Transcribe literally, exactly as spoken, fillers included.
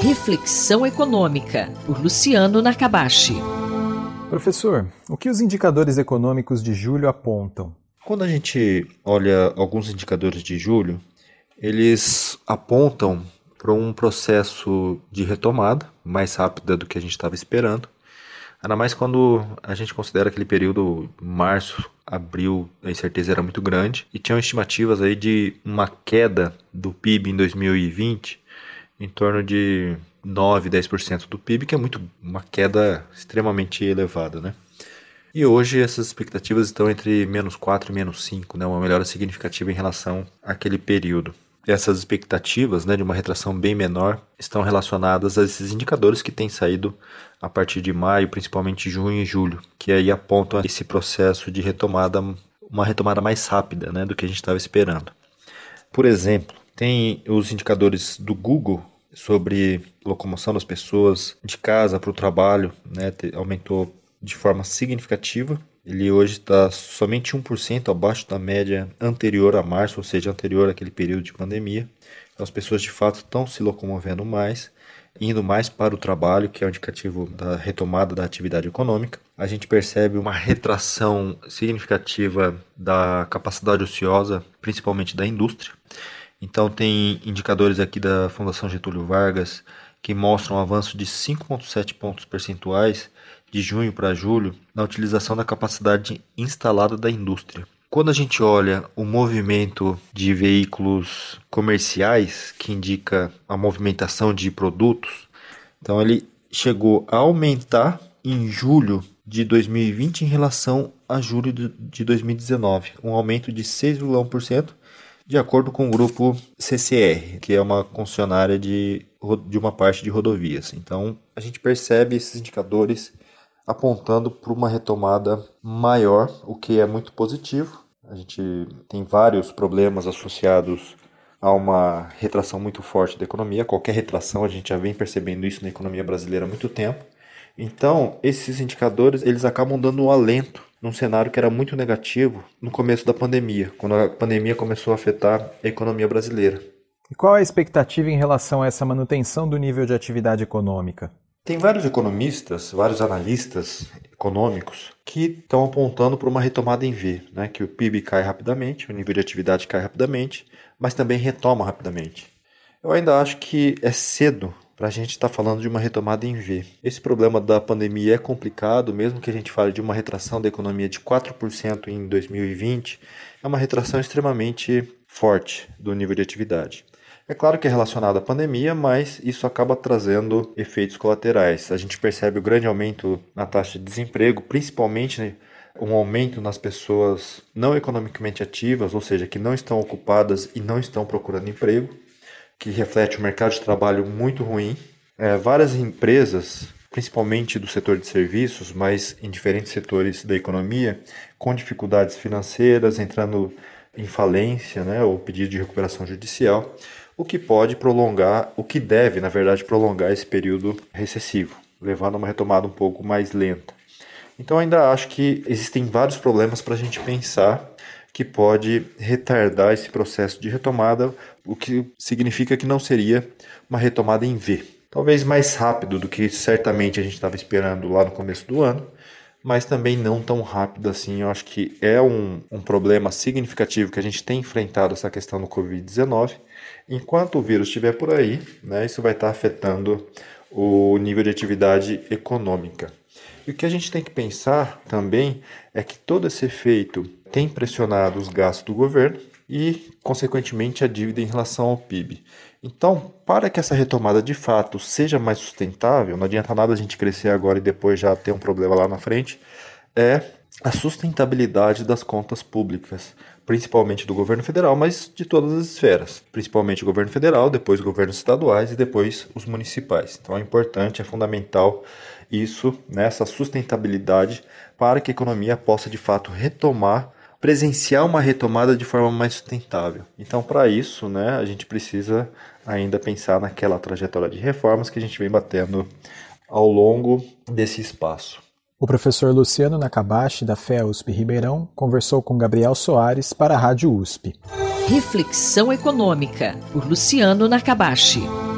Reflexão Econômica, por Luciano Nakabashi. Professor, o que os indicadores econômicos de julho apontam? Quando a gente olha alguns indicadores de julho, eles apontam para um processo de retomada mais rápida do que a gente estava esperando. Ainda mais quando a gente considera aquele período março, abril, a incerteza era muito grande e tinham estimativas aí de uma queda do P I B em dois mil e vinte em torno de nove, dez por cento do P I B, que é muito, uma queda extremamente elevada, né? E hoje essas expectativas estão entre menos quatro e menos cinco, né? Uma melhora significativa em relação àquele período. Essas expectativas, né, de uma retração bem menor estão relacionadas a esses indicadores que têm saído a partir de maio, principalmente junho e julho, que aí apontam esse processo de retomada, uma retomada mais rápida, né, do que a gente estava esperando. Por exemplo, tem os indicadores do Google sobre locomoção das pessoas de casa para o trabalho, né, aumentou de forma significativa. Ele hoje está somente um por cento abaixo da média anterior a março, ou seja, anterior àquele período de pandemia. Então as pessoas de fato estão se locomovendo mais, indo mais para o trabalho, que é um indicativo da retomada da atividade econômica. A gente percebe uma retração significativa da capacidade ociosa, principalmente da indústria. Então tem indicadores aqui da Fundação Getúlio Vargas que mostram um avanço de cinco vírgula sete pontos percentuais de junho para julho na utilização da capacidade instalada da indústria. Quando a gente olha o movimento de veículos comerciais, que indica a movimentação de produtos, então ele chegou a aumentar em julho de dois mil e vinte em relação a julho de dois mil e dezenove, um aumento de seis vírgula um por cento, de acordo com o grupo C C R, que é uma concessionária de, de uma parte de rodovias. Então, a gente percebe esses indicadores apontando para uma retomada maior, o que é muito positivo. A gente tem vários problemas associados a uma retração muito forte da economia. Qualquer retração, a gente já vem percebendo isso na economia brasileira há muito tempo. Então, esses indicadores eles acabam dando um alento num cenário que era muito negativo no começo da pandemia, quando a pandemia começou a afetar a economia brasileira. E qual a expectativa em relação a essa manutenção do nível de atividade econômica? Tem vários economistas, vários analistas econômicos que estão apontando para uma retomada em V, né? Que o P I B cai rapidamente, o nível de atividade cai rapidamente, mas também retoma rapidamente. Eu ainda acho que é cedo para a gente estar tá falando de uma retomada em V. Esse problema da pandemia é complicado, mesmo que a gente fale de uma retração da economia de quatro por cento em dois mil e vinte, é uma retração extremamente forte do nível de atividade. É claro que é relacionado à pandemia, mas isso acaba trazendo efeitos colaterais. A gente percebe o grande aumento na taxa de desemprego, principalmente, né, um aumento nas pessoas não economicamente ativas, ou seja, que não estão ocupadas e não estão procurando emprego, que reflete um mercado de trabalho muito ruim. É, várias empresas, principalmente do setor de serviços, mas em diferentes setores da economia, com dificuldades financeiras, entrando em falência, né, ou pedido de recuperação judicial, o que pode prolongar, o que deve, na verdade, prolongar esse período recessivo, levando a uma retomada um pouco mais lenta. Então ainda acho que existem vários problemas para a gente pensar que pode retardar esse processo de retomada, o que significa que não seria uma retomada em V. Talvez mais rápido do que certamente a gente estava esperando lá no começo do ano, mas também não tão rápido assim. Eu acho que é um, um problema significativo que a gente tem enfrentado essa questão do covid dezenove. Enquanto o vírus estiver por aí, né, isso vai estar afetando o nível de atividade econômica. E o que a gente tem que pensar também é que todo esse efeito tem pressionado os gastos do governo e, consequentemente, a dívida em relação ao P I B. Então, para que essa retomada de fato seja mais sustentável, não adianta nada a gente crescer agora e depois já ter um problema lá na frente, é a sustentabilidade das contas públicas, principalmente do governo federal, mas de todas as esferas, principalmente o governo federal, depois os governos estaduais e depois os municipais. Então é importante, é fundamental isso, né, essa sustentabilidade para que a economia possa de fato retomar, presenciar uma retomada de forma mais sustentável. Então, para isso, né, a gente precisa ainda pensar naquela trajetória de reformas que a gente vem batendo ao longo desse espaço. O professor Luciano Nakabashi, da F E U S P Ribeirão, conversou com Gabriel Soares para a Rádio U S P. Reflexão Econômica, por Luciano Nakabashi.